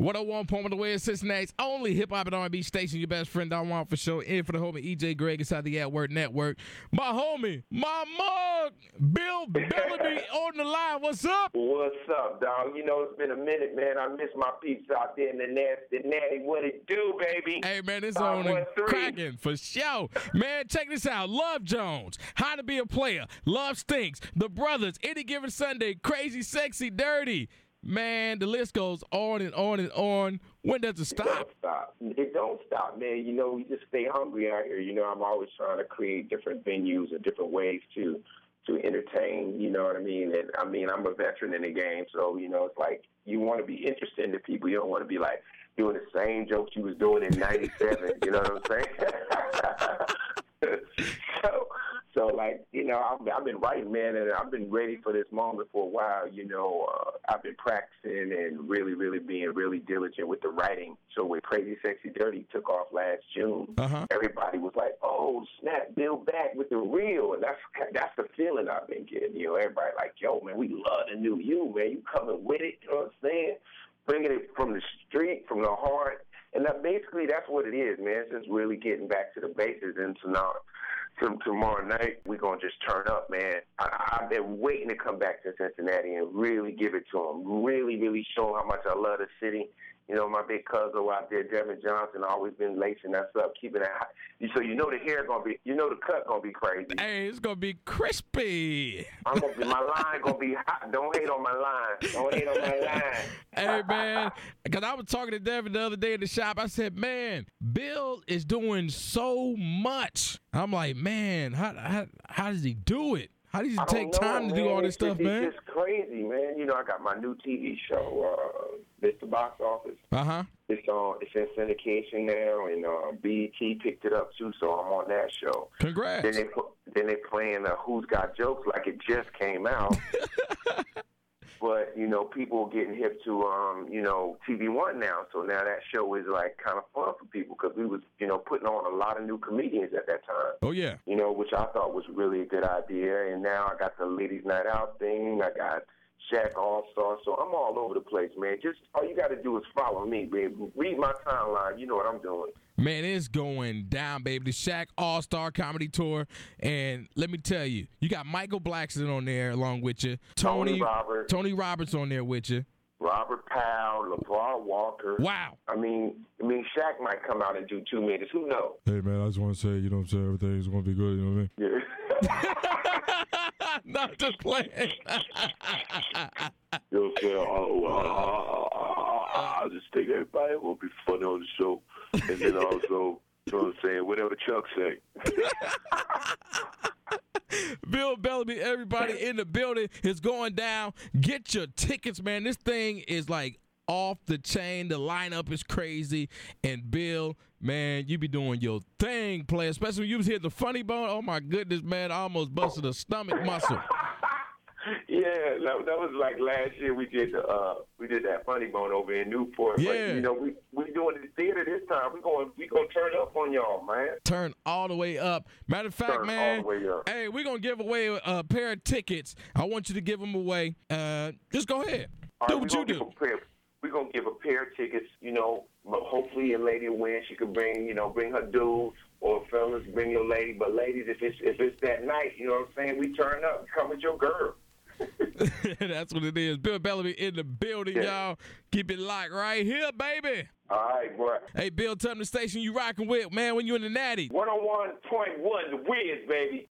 101.1 The Wiz, Cincinnati's only hip-hop and R&B station. Your best friend, Don Juan, for sure. In for the homie EJ Greg inside the At Work Network. My homie, my mug, Bill Bellamy on the line. What's up? What's up, dog? You know, it's been a minute, man. I miss my peeps out there in the nasty natty. What it do, baby? Hey, man, it's on and cracking for sure. Man, check this out. Love Jones, How to Be a Player, Love Stinks, The Brothers, Any Given Sunday, Crazy, Sexy, Dirty. Man, the list goes on and on and on. When does it stop? It don't stop, man. You know, we just stay hungry out here. You know, I'm always trying to create different venues and different ways to entertain, you know what I mean? And I mean, I'm a veteran in the game, so, you know, it's like you want to be interesting to people. You don't want to be like doing the same jokes you was doing in 97, you know what I'm saying? So like, you know, I've been writing, man, and I've been ready for this moment for a while. You know, I've been practicing and really being really diligent with the writing. So when Crazy, Sexy, Dirty took off last June, everybody was like, oh, snap, Bill back with the real. And that's the feeling I've been getting. You know, everybody like, yo, man, we love the new you, man. You coming with it, you know what I'm saying? Bringing it from the street, from the heart. And basically that's what it is, man. It's just really getting back to the basics. And so now, tomorrow night, we're going to just turn up, man. I've been waiting to come back to Cincinnati and really give it to them. Really show them how much I love the city. You know, my big cousin out there, Devin Johnson, always been lacing us up, keeping it hot. So you know the hair going to be, you know the cut going to be crazy. Hey, it's going to be crispy. My line going to be hot. Don't hate on my line. Don't hate on my line. Hey, man, because I was talking to Devin the other day in the shop. I said, man, Bill is doing so much. I'm like, man, how does he do it? How does he take time to do all this stuff, man? It's just crazy, man. You know, I got my new TV show, Mr. Box Office. It's in syndication now, and BET picked it up too, so I'm on that show. Congrats. Then they playing Who's Got Jokes like it just came out. But, you know, people are getting hip to, you know, TV One now. So now that show is, like, kind of fun for people because we was, you know, putting on a lot of new comedians at that time. Oh, yeah. You know, which I thought was really a good idea. And now I got the Ladies Night Out thing. I got Shaq All-Star. So I'm all over the place, man. Just all you got to do is follow me, baby. Read my timeline. You know what I'm doing. Man, it's going down, baby. The Shaq All-Star Comedy Tour. And let me tell you, you got Michael Blackson on there along with you. Tony Roberts on there with you. Robert Powell, LeVar Walker. Wow. I mean, Shaq might come out and do 2 minutes. Who knows? Hey, man, I just want to say, you know what I'm saying, everything's going to be good, you know what I mean? Yeah. Not just playing. You know what I'm saying? I just think everybody will be funny on the show. And then also, you know what I'm saying, whatever Chuck say. Bill Bellamy, everybody in the building is going down. Get your tickets, man. This thing is like off the chain. The lineup is crazy. And Bill, man, you be doing your thing, player. Especially when you was hitting the funny bone. Oh, my goodness, man. I almost busted a stomach muscle. Yeah, that was like last year. We did that funny bone over in Newport. Yeah. But, you know, we doing the theater this time. We gonna turn up on y'all, man. Turn all the way up. Matter of fact, man, hey, we're gonna give away a pair of tickets. I want you to give them away. Just go ahead. Do what you do. We're gonna give a pair of tickets. You know, hopefully a lady will win. She could bring her dude, or fellas, bring your lady. But ladies, if it's that night, you know what I'm saying, we turn up. Come with your girl. That's what it is. Bill Bellamy in the building, y'all. Keep it locked right here, baby. All right, boy. Hey, Bill, tell them the station you rocking with, man, when you in the Natty. 101.1 The Wiz, baby.